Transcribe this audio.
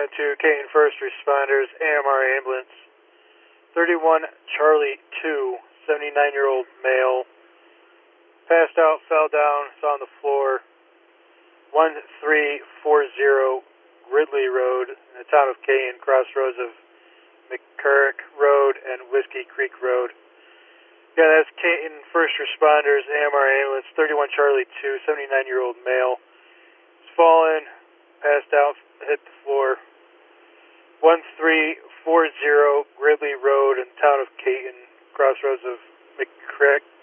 to Caton First Responders, AMR Ambulance. 31 Charlie 2, 79-year-old male. Passed out, fell down, is on the floor. 1340 Ridley Road in the town of Caton, crossroads of McCurrick Road and Whiskey Creek Road. Yeah, that's Caton First Responders, AMR Ambulance. 31 Charlie 2, 79-year-old male. He's fallen, passed out, hit the floor. 1340 Ridley Road in the town of Caton, crossroads of McCurrick